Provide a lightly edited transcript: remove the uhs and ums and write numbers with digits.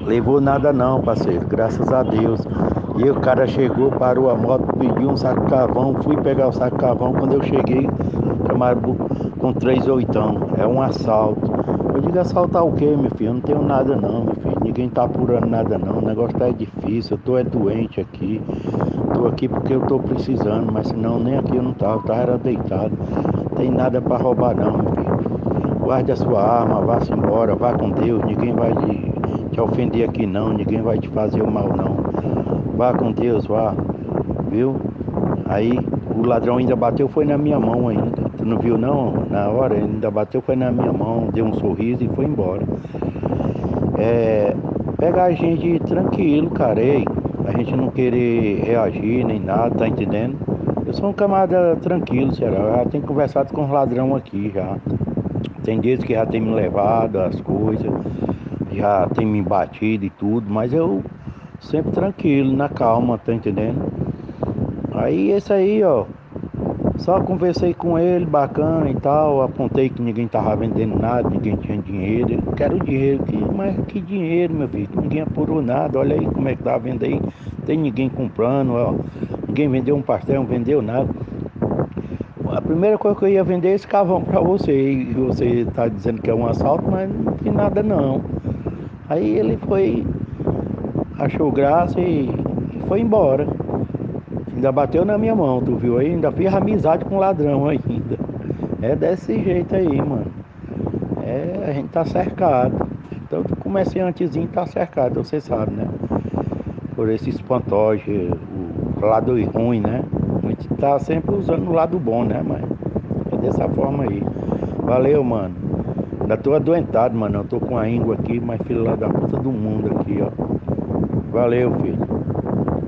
Levou nada não, parceiro, graças a Deus. E aí o cara chegou, parou a moto, pediu um saco de carvão, fui pegar o saco de carvão, quando eu cheguei, chamaram com 3 oitão. É um assalto. Eu digo, assaltar o quê, meu filho? Eu não tenho nada não, meu filho. Ninguém tá apurando nada não. O negócio tá difícil, eu tô doente aqui. Tô aqui porque eu tô precisando, mas senão nem aqui eu não tava era deitado. Não tem nada pra roubar não, meu filho. Guarde a sua arma, vá-se embora, vá com Deus, ninguém vai te ofender aqui não, ninguém vai te fazer o mal não. Vá com Deus, vá, viu? Aí o ladrão ainda bateu, foi na minha mão ainda. Tu não viu não? Na hora ele ainda bateu, foi na minha mão, deu um sorriso e foi embora. É, pegar a gente tranquilo, cara, ei, a gente não querer reagir nem nada, tá entendendo? Eu sou um camarada tranquilo, será? Eu já tenho conversado com os ladrão aqui já. Tem dias que já tem me levado as coisas, já tem me batido e tudo, mas eu sempre tranquilo, na calma, tá entendendo? Aí esse aí, ó, só conversei com ele, bacana e tal, apontei que ninguém tava vendendo nada, ninguém tinha dinheiro. Ele, quero dinheiro, mas que dinheiro, meu filho? Ninguém apurou nada, olha aí como é que tá a venda aí, tem ninguém comprando, ó. Ninguém vendeu um pastel, não vendeu nada. A primeira coisa que eu ia vender é esse carvão pra você. E você tá dizendo que é um assalto, mas não tem nada não. Aí ele foi, achou graça e foi embora. Ainda bateu na minha mão, tu viu aí? Ainda fiz amizade com o ladrão ainda. É desse jeito aí, mano. É, a gente tá cercado. Todo comerciantezinho tá cercado, você sabe, né? Por esses fantoches, o lado ruim, né? A gente tá sempre usando o lado bom, né, mano? É dessa forma aí. Valeu, mano. Ainda tô adoentado, mano. Eu tô com a íngua aqui, mas filho lá da puta do mundo aqui, ó. Valeu, filho.